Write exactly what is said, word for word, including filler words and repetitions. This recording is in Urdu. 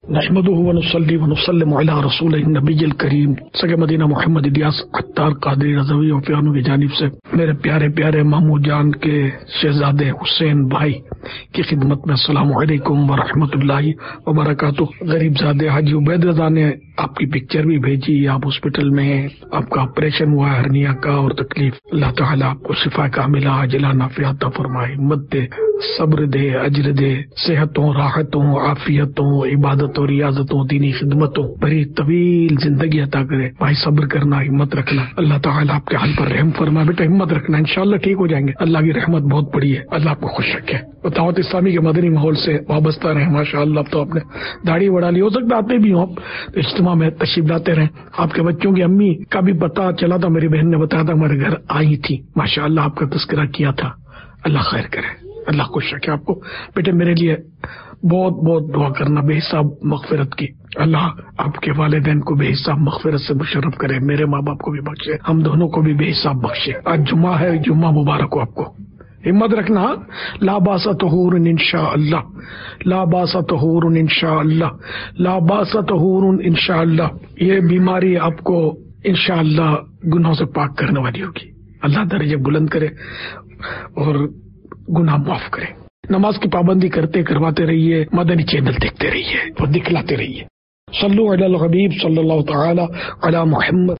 نحمده ونصلي ونسلم على رسول النبی الکریم سگے مدینہ محمد الیاس عطار قادری رضوی اور پیانوں کی جانب سے میرے پیارے پیارے مامو جان کے شہزادے حسین بھائی کی خدمت میں السلام علیکم ورحمۃ اللہ وبرکاتہ۔ غریب زادے حاجی عبید رضا نے آپ کی پکچر بھی بھیجی، آپ ہاسپٹل میں ہیں، آپ کا آپریشن ہوا ہے ہرنیا کا اور تکلیف، اللہ تعالیٰ آپ کو شفا کاملہ عاجلہ نافعہ عطا فرمائے، ہمت دے، صبر دے، اجر دے، صحتوں، راحتوں، عافیتوں، عبادتوں، ریاضتوں، دینی خدمتوں، بڑی طویل زندگی عطا کرے۔ بھائی صبر کرنا، ہمت رکھنا، اللہ تعالیٰ آپ کے حال پر رحم فرمائے۔ بیٹا ہمت رکھنا، انشاءاللہ ٹھیک ہو جائیں گے، اللہ کی رحمت بہت بڑی ہے، اللہ آپ کو خوش رکھے۔ دعوت اسلامی کے مدنی ماحول سے وابستہ رہیں، ماشاءاللہ اب تو آپ نے داڑھی بڑھا لی، ہو سکتا آتے بھی ہوں آپ تو اجتماع میں تشریف لاتے رہیں۔ آپ کے بچوں کی امی کا بھی پتہ چلا تھا، میری بہن نے بتایا تھا ہمارے گھر آئی تھی، ماشاءاللہ آپ کا تذکرہ کیا تھا، اللہ خیر کرے، اللہ خوش رکھے آپ کو۔ بیٹے میرے لیے بہت بہت دعا کرنا بے حساب مغفرت کی، اللہ آپ کے والدین کو بے حساب مغفرت سے مشرف کرے، میرے ماں باپ کو بھی بخشے، ہم دونوں کو بھی بے حساب بخشے۔ آج جمعہ ہے، جمعہ مبارک ہو آپ کو، ہمت رکھنا، لا باس طہور انشاء اللہ، لا باس طہور انشاء اللہ، لا باس طہور انشاء اللہ۔ یہ بیماری آپ کو انشاءاللہ گناہوں سے پاک کرنے والی ہوگی، اللہ درجے بلند کرے اور گناہ معاف کرے۔ نماز کی پابندی کرتے کرواتے رہیے، مدنی چینل دیکھتے رہیے اور دکھلاتے رہیے۔ صلو علی الحبیب صلی اللہ تعالی علی محمد۔